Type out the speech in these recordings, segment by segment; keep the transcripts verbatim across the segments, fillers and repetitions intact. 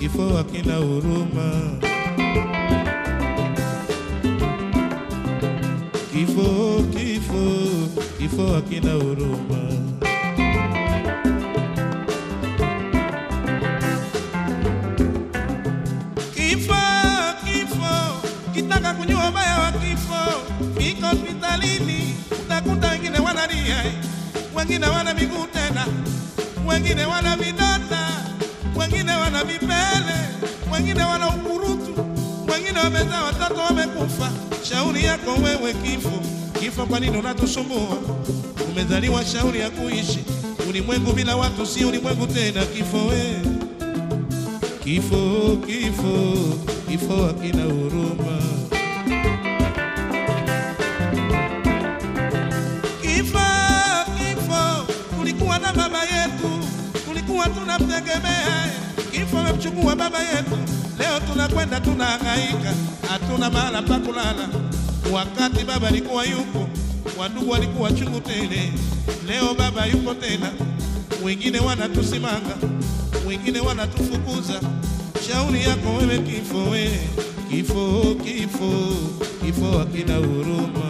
kifo hakina huruma. Kifo, kifo, kifo hakina huruma. Kifo, kifo, kitaka kujua ubaya wa kifo, fika hospitalini, utakuta wengine wanalia, wengine wana miguu tena, wengine wana vidonda, wengine wana vipele, wengine wana ukurutu, wengine wamezaa watoto wamekufa. Shauri yako wewe kifo, kifo kwa nini unatusumbua? Umezaliwa shauri ya kuishi, ulimwengu bila watu si ulimwengu tena. Kifo we, kifo, kifo, kifo hakina huruma. Kifo, kifo, tulikuwa na baba yetu, tulikuwa tunamtegemea. Kifo wamchukua baba yetu, leo tunakwenda tunahangaika, hatuna mahala pa kulala. Wakati baba alikuwa yupo, wandugu walikuwa chungu tele. Leo baba yupo tena, wengine wanatusimanga, wengine wanatufukuza. Shauri yako wewe kifo we, kifo, kifo, kifo hakina huruma.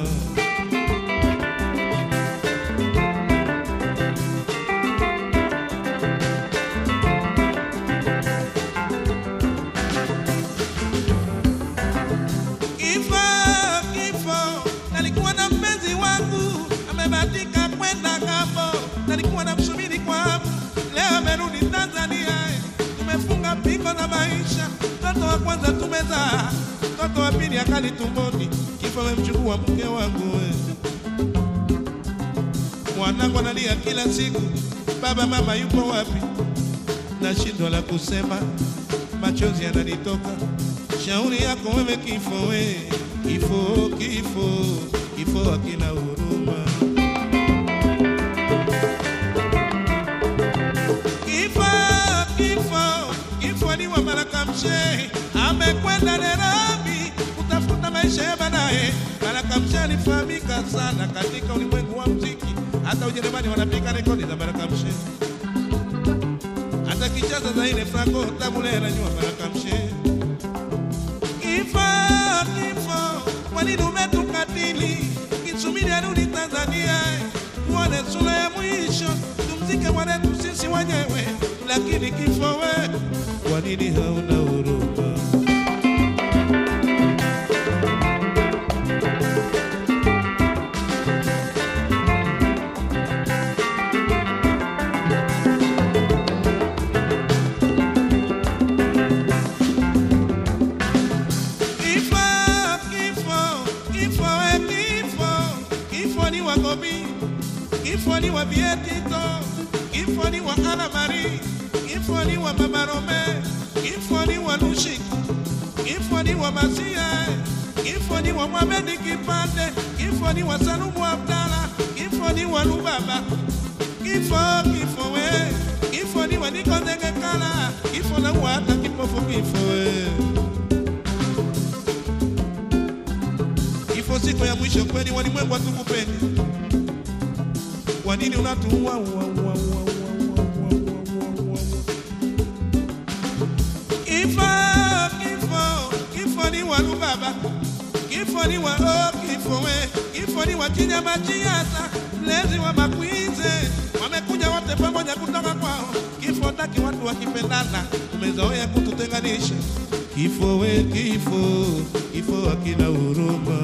Nalikuwa namsubiri kwa hamu, leo amerudi Tanzania. Tumefunga pingo na maisha, mtoto wa kwanza tumezaa, mtoto wa pili akali tumboni. Kifo wamchukua mke wangu we, mwanangu analia kila siku, baba mama yupo wapi? Nashindwa la kusema, machozi yananitoka. Shauri yako wewe kifo we, kifo, kifo, kifo hakina huruma. Amekwenda Nairobi kutafuta maisha ya baadaye. Baraka Mshe alifahamika sana katika ulimwengu wa muziki, hata Ujerumani wanapiga rekodi za Baraka Mshe. Hata kicheza za ile Franco Tabulera nyua Baraka Mshe. Kifo, kifo, kwa nini umetukatili? Kisubiri arudi Tanzania, tuone sura ya mwisho, tumzike mwanetu sisi wenyewe. Lakini kifo we, kwa nini hauna huruma? Kifo, kifo, kifo we, kifo, kifo ni wa Gobi, kifo ni wa Bietito, kifo ni wa Ana Marie, kifo ni wa Mama Rome, kifo ni wa Lushi, kifo ni wa Masia, kifo ni wa Mohamed Kipande, kifo ni wa Salumu Abdala, kifo ni wa Lubaba. Kifo, kifo we, kifo ni wa Niko Ndengekala, kifo na wata kipofu. Kifo we, kifo siku ya mwisho kweli, walimwengu hatukupendi. Kwa nini unatuua? Kifo, kifo, kifo ni wa Lubaba, kifo ni wa oh, kifo we, kifo ni wa Kinyama Chiata, mlezi wa Makwize. Wamekuja wote pamoja kutoka kwao. Kifo taki watu wakipendana, umezoea kututenganisha. Kifo we, kifo, kifo hakina huruma.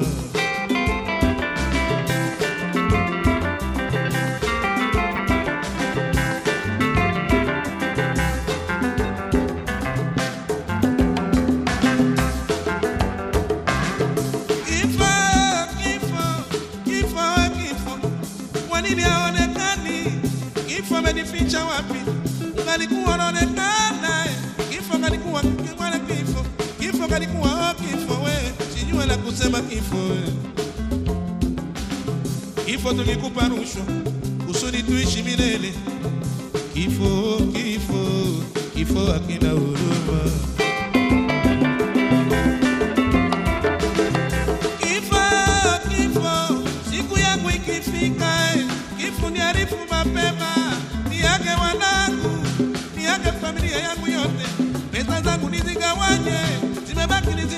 Amenificha wapi? Ungalikuwa unaonekana. Kifo kalikuwa kingwana kifo. Kifo kalikuwa oh, kifo we, sijui la kusema kifo we. Kifo tulikupa rushwa kusudi tuishi milele. Kifo, kifo, kifo hakina huruma. Kifo, kifo, siku yangu ikifika, kifo ni arifu mapema. Niage wanangu, niage familia yangu yote, pesa zangu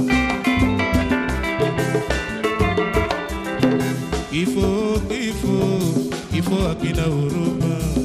Kifo, kifo, kifo hakina huruma.